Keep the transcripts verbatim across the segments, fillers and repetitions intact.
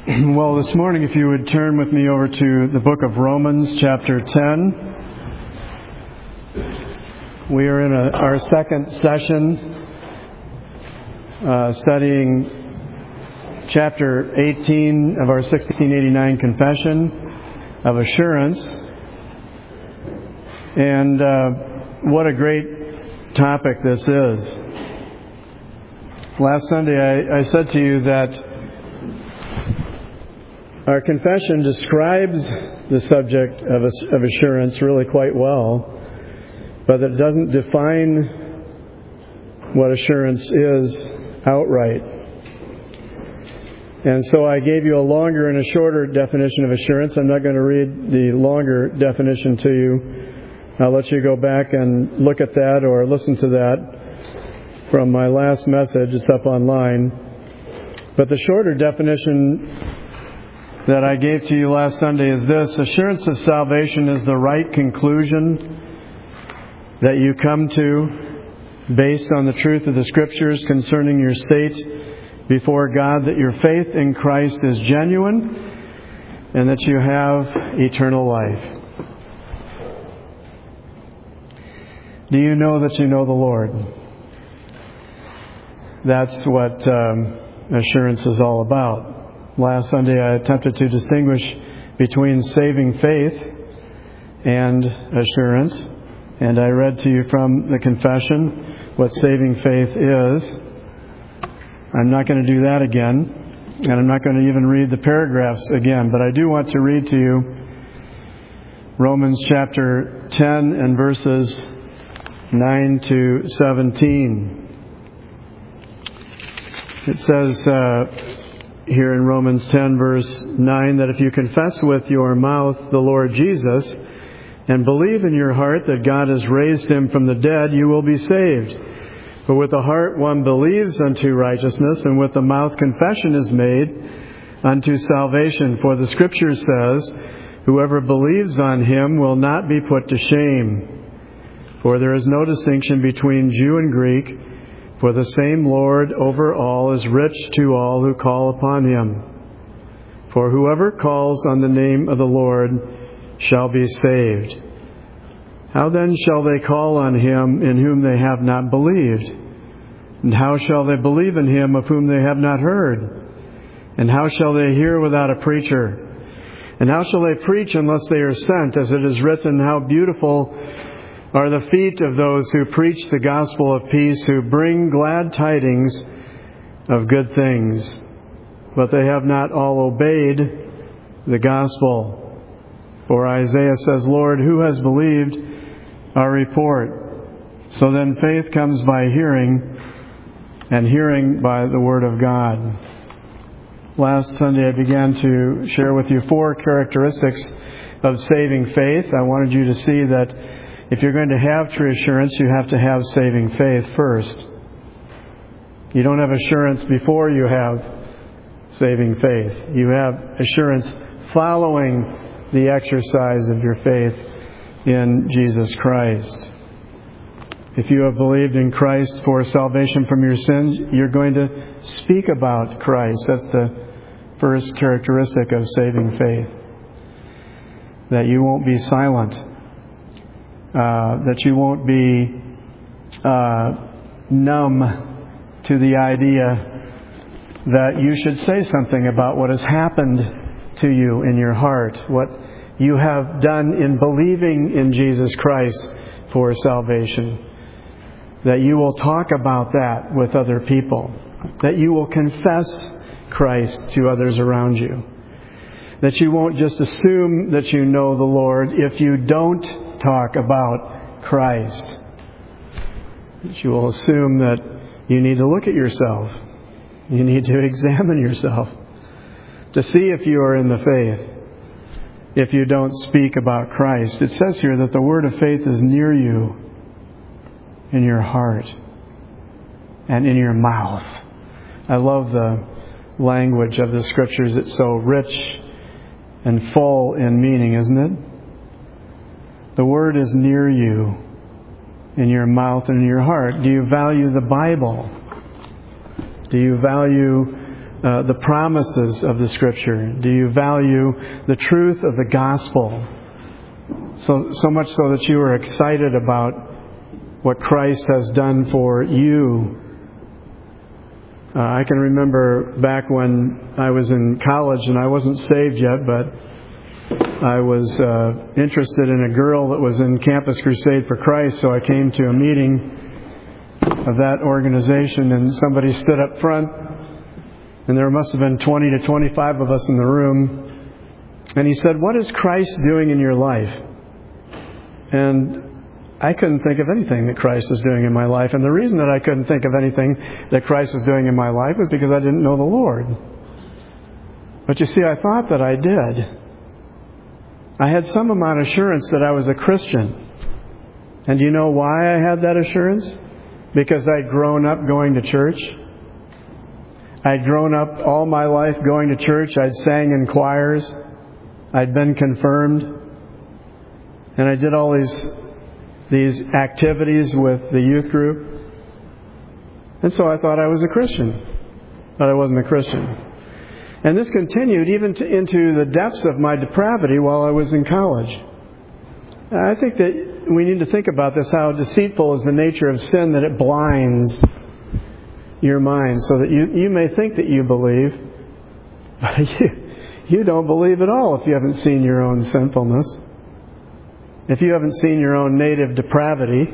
Well, this morning, if you would turn with me over to the book of Romans, chapter ten. We are in a, our second session uh, studying chapter eighteen of our sixteen eighty-nine Confession of Assurance. And uh, what a great topic this is. Last Sunday, I, I said to you that our confession describes the subject of, of assurance really quite well, but it doesn't define what assurance is outright. And so I gave you a longer and a shorter definition of assurance. I'm not going to read the longer definition to you. I'll let you go back and look at that or listen to that from my last message. It's up online. But the shorter definition that I gave to you last Sunday is this: assurance of salvation is the right conclusion that you come to based on the truth of the Scriptures concerning your state before God, that your faith in Christ is genuine and that you have eternal life. Do you know that you know the Lord? That's what um, assurance is all about. Last Sunday I attempted to distinguish between saving faith and assurance. And I read to you from the confession what saving faith is. I'm not going to do that again. And I'm not going to even read the paragraphs again. But I do want to read to you Romans chapter ten and verses nine to seventeen. It says uh, here in Romans ten verse nine that if you confess with your mouth the Lord Jesus and believe in your heart that God has raised him from the dead, you will be saved. For with the heart one believes unto righteousness, and with the mouth confession is made unto salvation. For the Scripture says, whoever believes on him will not be put to shame. For there is no distinction between Jew and Greek, for the same Lord over all is rich to all who call upon him. For whoever calls on the name of the Lord shall be saved. How then shall they call on him in whom they have not believed? And how shall they believe in him of whom they have not heard? And how shall they hear without a preacher? And how shall they preach unless they are sent? As it is written, how beautiful are the feet of those who preach the gospel of peace, who bring glad tidings of good things. But they have not all obeyed the gospel. For Isaiah says, Lord, who has believed our report? So then faith comes by hearing, and hearing by the word of God. Last Sunday I began to share with you four characteristics of saving faith. I wanted you to see that if you're going to have true assurance, you have to have saving faith first. You don't have assurance before you have saving faith. You have assurance following the exercise of your faith in Jesus Christ. If you have believed in Christ for salvation from your sins, you're going to speak about Christ. That's the first characteristic of saving faith. That you won't be silent. Uh, that you won't be uh, numb to the idea that you should say something about what has happened to you in your heart, what you have done in believing in Jesus Christ for salvation. That you will talk about that with other people. That you will confess Christ to others around you. That you won't just assume that you know the Lord if you don't talk about Christ. That you will assume that you need to look at yourself. You need to examine yourself to see if you are in the faith. If you don't speak about Christ. It says here that the word of faith is near you, in your heart and in your mouth. I love the language of the Scriptures. It's so rich and full in meaning, isn't it? The Word is near you, in your mouth and in your heart. Do you value the Bible? Do you value uh, the promises of the Scripture? Do you value the truth of the gospel? So, so much so that you are excited about what Christ has done for you. Uh, I can remember back when I was in college and I wasn't saved yet, but I was uh, interested in a girl that was in Campus Crusade for Christ, so I came to a meeting of that organization, and somebody stood up front, and there must have been twenty to twenty-five of us in the room, and he said, "What is Christ doing in your life?" And I couldn't think of anything that Christ was doing in my life, and the reason that I couldn't think of anything that Christ was doing in my life was because I didn't know the Lord. But you see, I thought that I did. I had some amount of assurance that I was a Christian. And do you know why I had that assurance? Because I'd grown up going to church. I'd grown up all my life going to church. I'd sang in choirs. I'd been confirmed. And I did all these, these activities with the youth group. And so I thought I was a Christian. But I wasn't a Christian. And this continued even to, into the depths of my depravity while I was in college. I think that we need to think about this, how deceitful is the nature of sin, that it blinds your mind so that you, you may think that you believe, but you, you don't believe at all if you haven't seen your own sinfulness. If you haven't seen your own native depravity.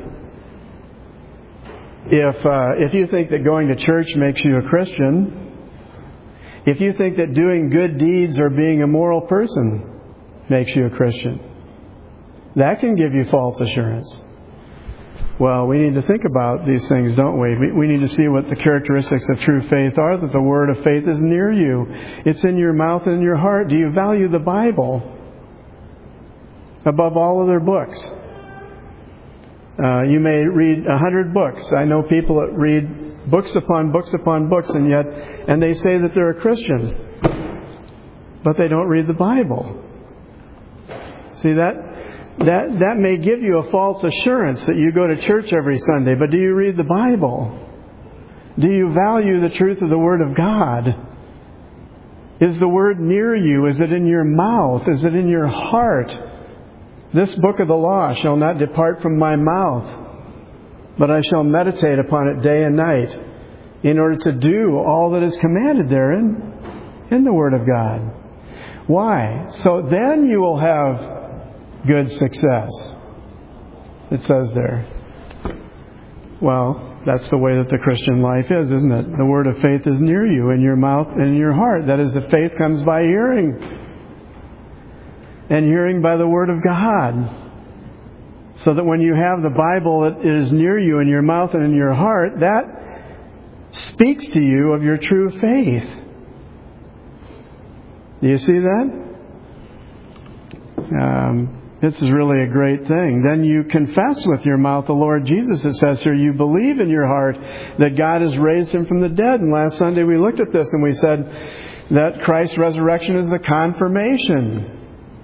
If, uh, if you think that going to church makes you a Christian, if you think that doing good deeds or being a moral person makes you a Christian, that can give you false assurance. Well, we need to think about these things, don't we? We, we need to see what the characteristics of true faith are, that the word of faith is near you. It's in your mouth and in your heart. Do you value the Bible above all other books? Uh, you may read a hundred books. I know people that read books upon books upon books, and yet, and they say that they're a Christian, but they don't read the Bible. See, that that that may give you a false assurance that you go to church every Sunday, but do you read the Bible? Do you value the truth of the Word of God? Is the Word near you? Is it in your mouth? Is it in your heart? This book of the law shall not depart from my mouth, but I shall meditate upon it day and night, in order to do all that is commanded therein in the Word of God. Why? So then you will have good success. It says there. Well, that's the way that the Christian life is, isn't it? The word of faith is near you, in your mouth and in your heart. That is, the faith comes by hearing. And hearing by the Word of God. So that when you have the Bible that is near you in your mouth and in your heart, that speaks to you of your true faith. Do you see that? Um, this is really a great thing. Then you confess with your mouth the Lord Jesus, it says here. You believe in your heart that God has raised Him from the dead. And last Sunday we looked at this and we said that Christ's resurrection is the confirmation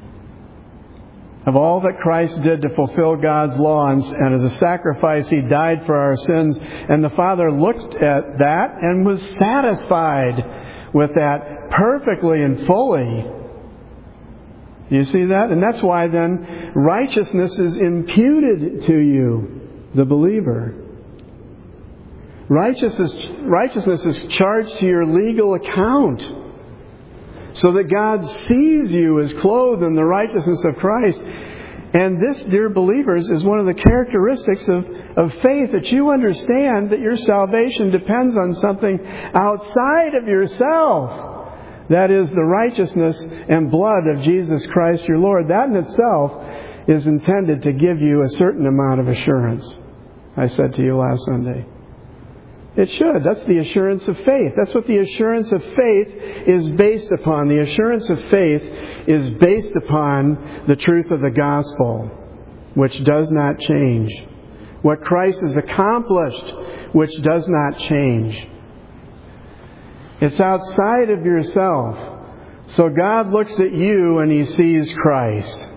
of all that Christ did to fulfill God's law, and, and as a sacrifice He died for our sins. And the Father looked at that and was satisfied with that perfectly and fully. You see that? And that's why then righteousness is imputed to you, the believer. Righteousness, righteousness is charged to your legal account, so that God sees you as clothed in the righteousness of Christ. And this, dear believers, is one of the characteristics of, of faith, that you understand that your salvation depends on something outside of yourself. That is the righteousness and blood of Jesus Christ your Lord. That in itself is intended to give you a certain amount of assurance. I said to you last Sunday. It should. That's the assurance of faith. That's what the assurance of faith is based upon. The assurance of faith is based upon the truth of the gospel, which does not change. What Christ has accomplished, which does not change. It's outside of yourself. So God looks at you and He sees Christ.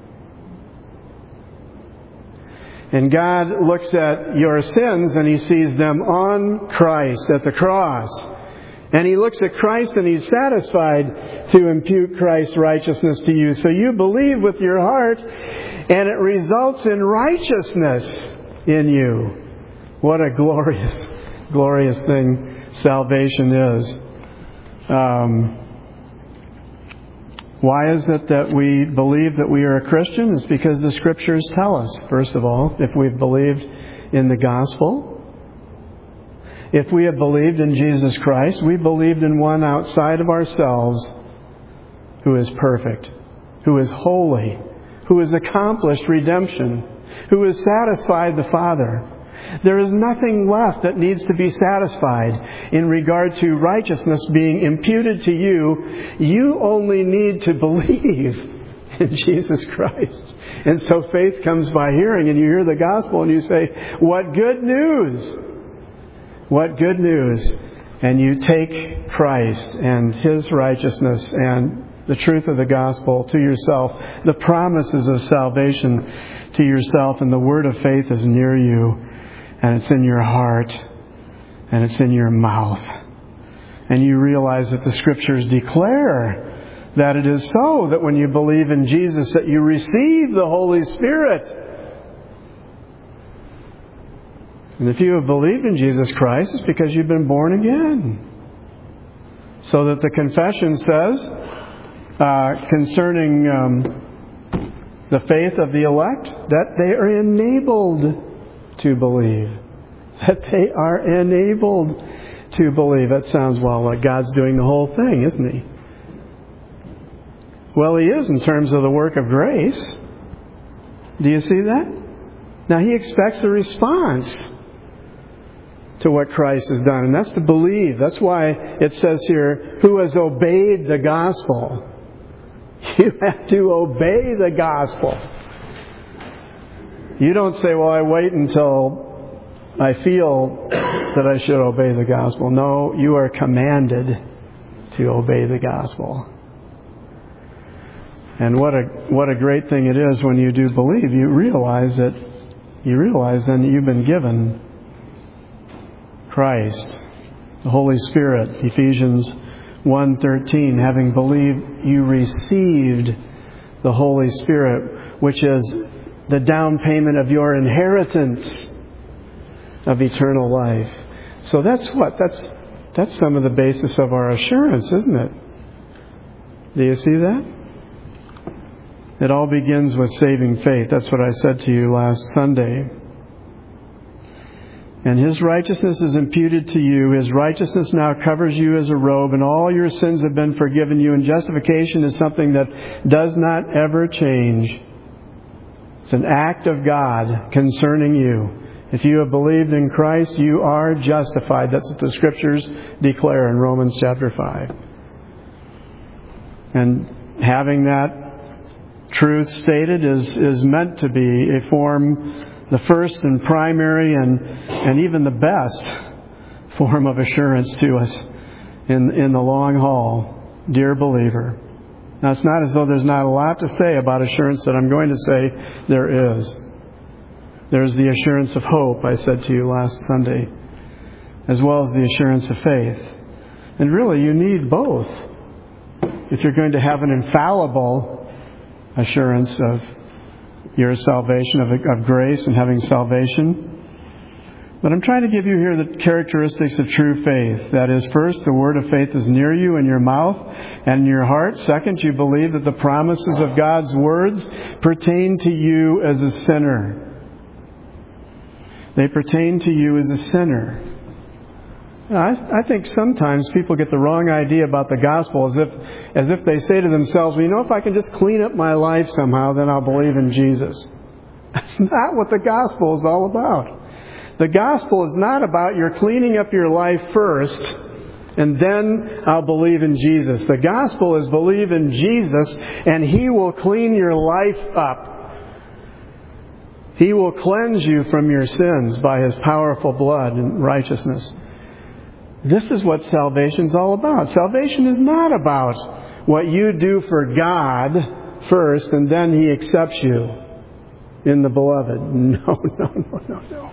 And God looks at your sins and He sees them on Christ at the cross. And he looks at Christ and he's satisfied to impute Christ's righteousness to you. So you believe with your heart and it results in righteousness in you. What a glorious, glorious thing salvation is. Um, why is it that we believe that we are a Christian? It's because the Scriptures tell us, first of all, if we've believed in the gospel. If we have believed in Jesus Christ, we believed in one outside of ourselves who is perfect, who is holy, who has accomplished redemption, who has satisfied the Father. There is nothing left that needs to be satisfied in regard to righteousness being imputed to you. You only need to believe in Jesus Christ. And so faith comes by hearing, and you hear the gospel and you say, what good news! What good news! And you take Christ and His righteousness and the truth of the gospel to yourself, the promises of salvation to yourself, and the word of faith is near you, and it's in your heart, and it's in your mouth. And you realize that the Scriptures declare that it is so, that when you believe in Jesus, that you receive the Holy Spirit. And if you have believed in Jesus Christ, it's because you've been born again. So that the confession says, uh, concerning um, the faith of the elect, that they are enabled to believe. That they are enabled to believe. That sounds, well, like God's doing the whole thing, isn't He? Well, He is in terms of the work of grace. Do you see that? Now, He expects a response to what Christ has done. And that's to believe. That's why it says here, who has obeyed the gospel. You have to obey the gospel. You don't say, well, I wait until I feel that I should obey the gospel. No, you are commanded to obey the gospel. And what a what a great thing it is when you do believe. You realize that you realize then that you've been given Christ, the Holy Spirit. Ephesians one thirteen, having believed, you received the Holy Spirit, which is the down payment of your inheritance of eternal life. So that's what? That's that's some of the basis of our assurance, isn't it? Do you see that? It all begins with saving faith. That's what I said to you last Sunday. And His righteousness is imputed to you. His righteousness now covers you as a robe, and all your sins have been forgiven you. And justification is something that does not ever change. It's an act of God concerning you. If you have believed in Christ, you are justified. That's what the Scriptures declare in Romans chapter five. And having that truth stated is, is meant to be a form, the first and primary and, and even the best form of assurance to us in, in the long haul, dear believer. Now, it's not as though there's not a lot to say about assurance that I'm going to say there is. There's the assurance of hope, I said to you last Sunday, as well as the assurance of faith. And really, you need both if you're going to have an infallible assurance of your salvation, of, of grace and having salvation. But I'm trying to give you here the characteristics of true faith. That is, first, the word of faith is near you in your mouth and in your heart. Second, you believe that the promises of God's words pertain to you as a sinner. They pertain to you as a sinner. I, I think sometimes people get the wrong idea about the gospel, as if as if they say to themselves, well, you know, if I can just clean up my life somehow, then I'll believe in Jesus. That's not what the gospel is all about. The gospel is not about your cleaning up your life first, and then I'll believe in Jesus. The gospel is believe in Jesus, and He will clean your life up. He will cleanse you from your sins by His powerful blood and righteousness. This is what salvation is all about. Salvation is not about what you do for God first and then He accepts you in the beloved. No, no, no, no, no.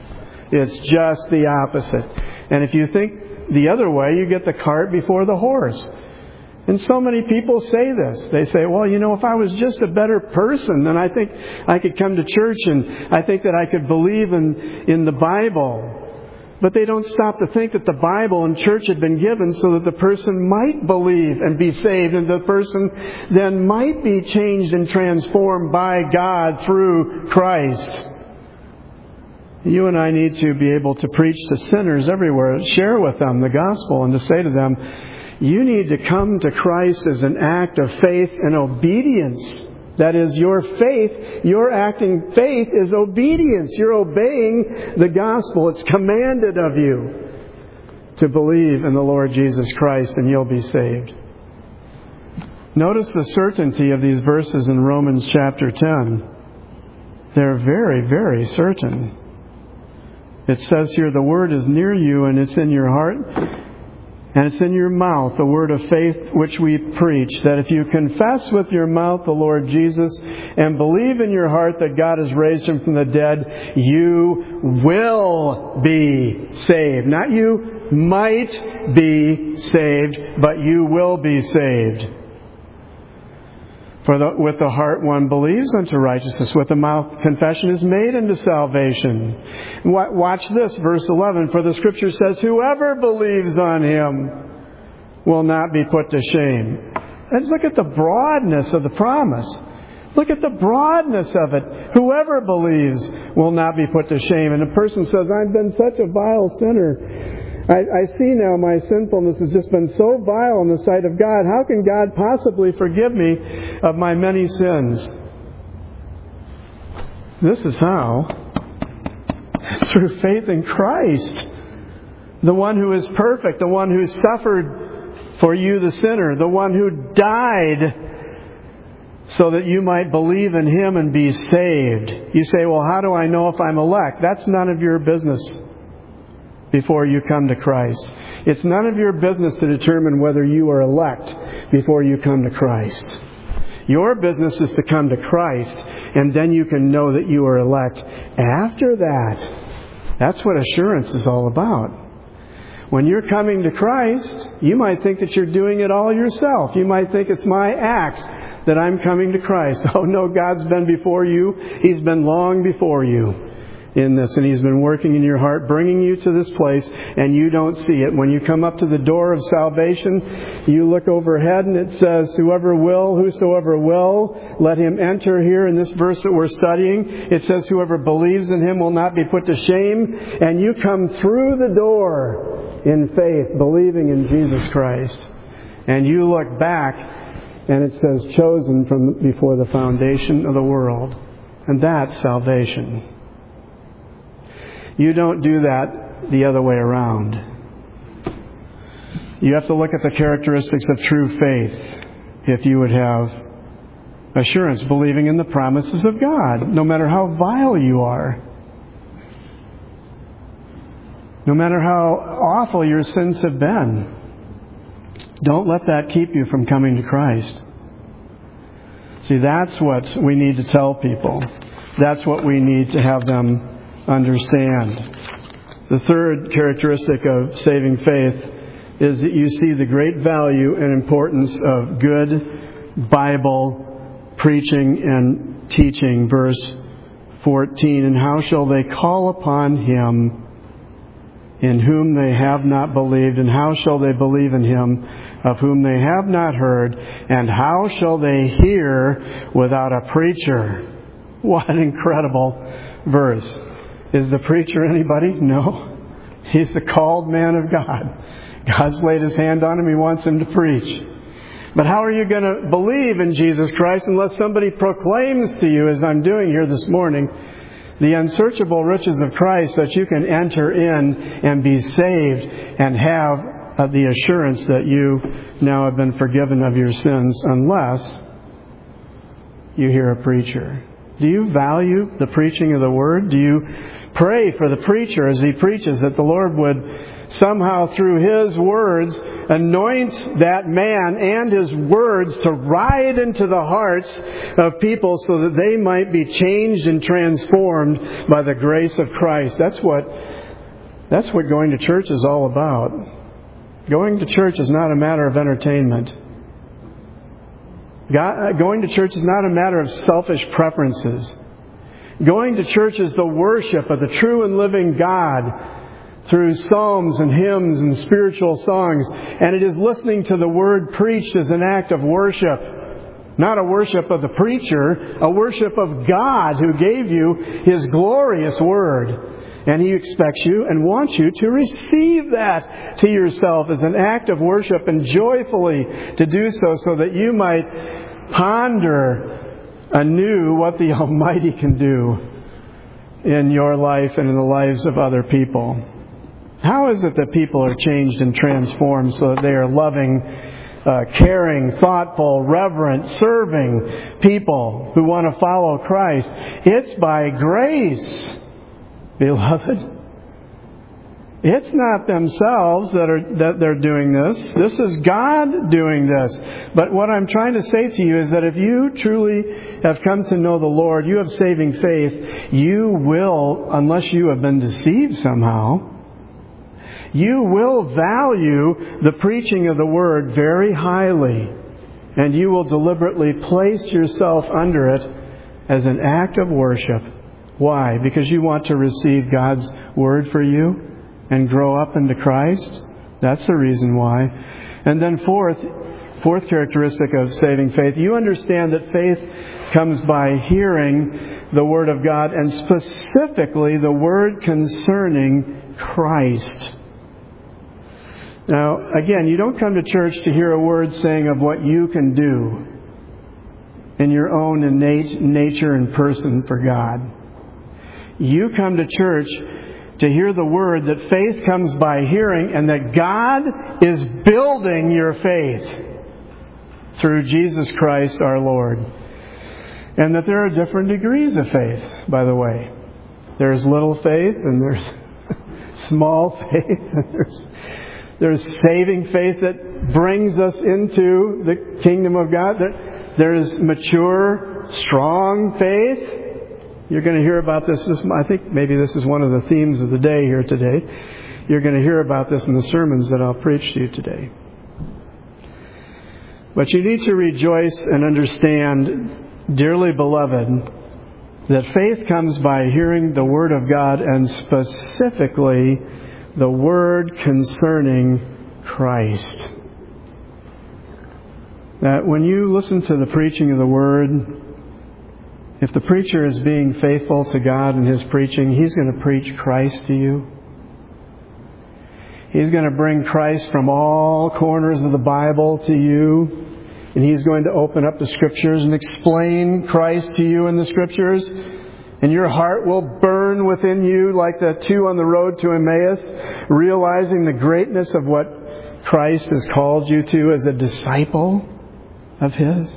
It's just the opposite. And if you think the other way, you get the cart before the horse. And so many people say this. They say, well, you know, if I was just a better person, then I think I could come to church and I think that I could believe in, in the Bible. But they don't stop to think that the Bible and church had been given so that the person might believe and be saved, and the person then might be changed and transformed by God through Christ. You and I need to be able to preach to sinners everywhere, share with them the gospel, and to say to them, you need to come to Christ as an act of faith and obedience. That is, your faith, your acting faith is obedience. You're obeying the gospel. It's commanded of you to believe in the Lord Jesus Christ, and you'll be saved. Notice the certainty of these verses in Romans chapter ten. They're very, very certain. It says here, the word is near you and it's in your heart and it's in your mouth, the word of faith which we preach, that if you confess with your mouth the Lord Jesus and believe in your heart that God has raised Him from the dead, you will be saved. Not you might be saved, but you will be saved. For the, with the heart one believes unto righteousness. With the mouth confession is made unto salvation. Watch this, verse eleven. For the Scripture says, whoever believes on Him will not be put to shame. And look at the broadness of the promise. Look at the broadness of it. Whoever believes will not be put to shame. And a person says, I've been such a vile sinner. I, I see now my sinfulness has just been so vile in the sight of God. How can God possibly forgive me of my many sins? This is how. Through faith in Christ. The one who is perfect. The one who suffered for you, the sinner. The one who died so that you might believe in Him and be saved. You say, well, how do I know if I'm elect? That's none of your business. Before you come to Christ. It's none of your business to determine whether you are elect before you come to Christ. Your business is to come to Christ, and then you can know that you are elect. After that, that's what assurance is all about. When you're coming to Christ, you might think that you're doing it all yourself. You might think it's my acts that I'm coming to Christ. Oh no, God's been before you. He's been long before you in this, and He's been working in your heart, bringing you to this place, and you don't see it. When you come up to the door of salvation, you look overhead and it says, whoever will, whosoever will, let him enter. Here in this verse that we're studying, it says, whoever believes in Him will not be put to shame. And you come through the door in faith, believing in Jesus Christ. And you look back and it says, chosen from before the foundation of the world. And that's salvation. You don't do that the other way around. You have to look at the characteristics of true faith if you would have assurance, believing in the promises of God, no matter how vile you are. No matter how awful your sins have been. Don't let that keep you from coming to Christ. See, that's what we need to tell people. That's what we need to have them understand. The third characteristic of saving faith is that you see the great value and importance of good Bible preaching and teaching. Verse fourteen, and how shall they call upon Him in whom they have not believed? And how shall they believe in Him of whom they have not heard? And how shall they hear without a preacher? What an incredible verse. Is the preacher anybody? No. He's the called man of God. God's laid His hand on him. He wants him to preach. But how are you going to believe in Jesus Christ unless somebody proclaims to you, as I'm doing here this morning, the unsearchable riches of Christ, that you can enter in and be saved and have uh, the assurance that you now have been forgiven of your sins, unless you hear a preacher? Do you value the preaching of the Word? Do you pray for the preacher as he preaches that the Lord would somehow through His words anoint that man and His words to ride into the hearts of people so that they might be changed and transformed by the grace of Christ? That's what That's what going to church is all about. Going to church is not a matter of entertainment. God, going to church is not a matter of selfish preferences. Going to church is the worship of the true and living God through psalms and hymns and spiritual songs. And it is listening to the Word preached as an act of worship. Not a worship of the preacher, a worship of God who gave you His glorious Word. And He expects you and wants you to receive that to yourself as an act of worship and joyfully to do so, so that you might ponder anew what the Almighty can do in your life and in the lives of other people. How is it that people are changed and transformed so that they are loving, uh, caring, thoughtful, reverent, serving people who want to follow Christ? It's by grace, beloved. It's not themselves that are that they're doing this. This is God doing this. But what I'm trying to say to you is that if you truly have come to know the Lord, you have saving faith, you will, unless you have been deceived somehow, you will value the preaching of the Word very highly. And you will deliberately place yourself under it as an act of worship. Why? Because you want to receive God's Word for you and grow up into Christ? That's the reason why. And then fourth, fourth characteristic of saving faith, you understand that faith comes by hearing the Word of God, and specifically the Word concerning Christ. Now, again, you don't come to church to hear a word saying of what you can do in your own innate nature and person for God. You come to church to hear the Word that faith comes by hearing, and that God is building your faith through Jesus Christ our Lord. And that there are different degrees of faith, by the way. There's little faith, and there's small faith, and there's, there's saving faith that brings us into the kingdom of God. There, there's mature, strong faith. You're going to hear about this, this. I think maybe this is one of the themes of the day here today. You're going to hear about this in the sermons that I'll preach to you today. But you need to rejoice and understand, dearly beloved, that faith comes by hearing the Word of God, and specifically the Word concerning Christ. That when you listen to the preaching of the Word, if the preacher is being faithful to God in his preaching, he's going to preach Christ to you. He's going to bring Christ from all corners of the Bible to you. And he's going to open up the Scriptures and explain Christ to you in the Scriptures. And your heart will burn within you like the two on the road to Emmaus, realizing the greatness of what Christ has called you to as a disciple of His.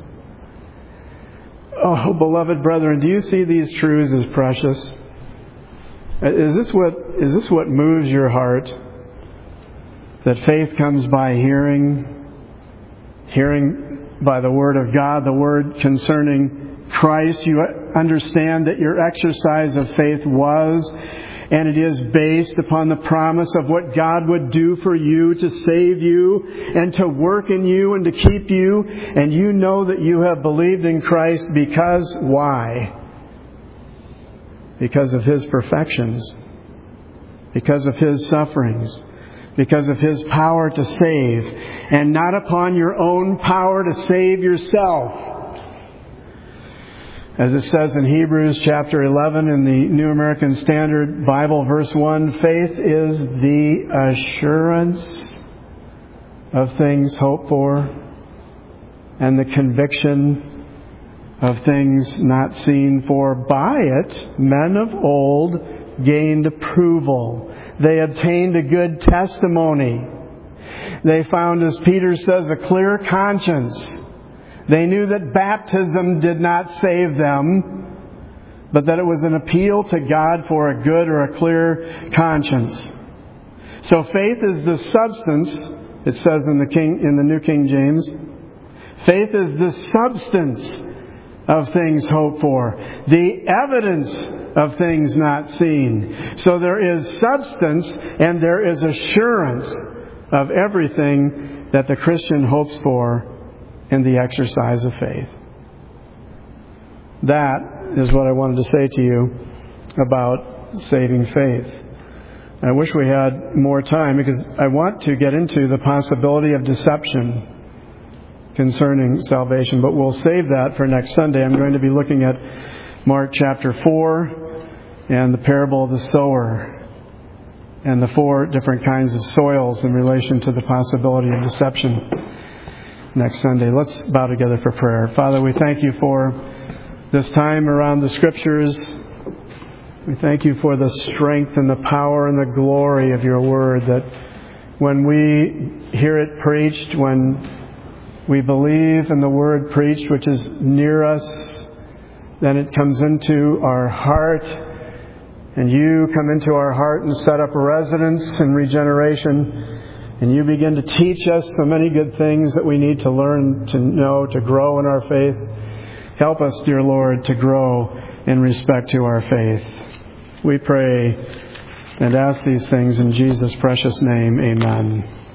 Oh, beloved brethren, do you see these truths as precious? Is this what is this what moves your heart? That faith comes by hearing, hearing by the Word of God, the Word concerning Christ. You understand that your exercise of faith was, and it is based upon the promise of what God would do for you to save you and to work in you and to keep you. And you know that you have believed in Christ because why? Because of His perfections. Because of His sufferings. Because of His power to save. And not upon your own power to save yourself. As it says in Hebrews chapter eleven in the New American Standard Bible, verse one, faith is the assurance of things hoped for and the conviction of things not seen. For by it men of old gained approval. They obtained a good testimony. They found, as Peter says, a clear conscience. They knew that baptism did not save them, but that it was an appeal to God for a good or a clear conscience. So faith is the substance, it says in the King in the New King James. Faith is the substance of things hoped for, the evidence of things not seen. So there is substance and there is assurance of everything that the Christian hopes for in the exercise of faith. That is what I wanted to say to you about saving faith. I wish we had more time because I want to get into the possibility of deception concerning salvation, but we'll save that for next Sunday. I'm going to be looking at Mark chapter four and the parable of the sower and the four different kinds of soils in relation to the possibility of deception next Sunday. Let's bow together for prayer. Father, we thank you for this time around the Scriptures. We thank you for the strength and the power and the glory of your word, that when we hear it preached, when we believe in the word preached, which is near us, then it comes into our heart, and you come into our heart and set up a residence in regeneration, and you begin to teach us so many good things that we need to learn, to know, to grow in our faith. Help us, dear Lord, to grow in respect to our faith. We pray and ask these things in Jesus' precious name. Amen.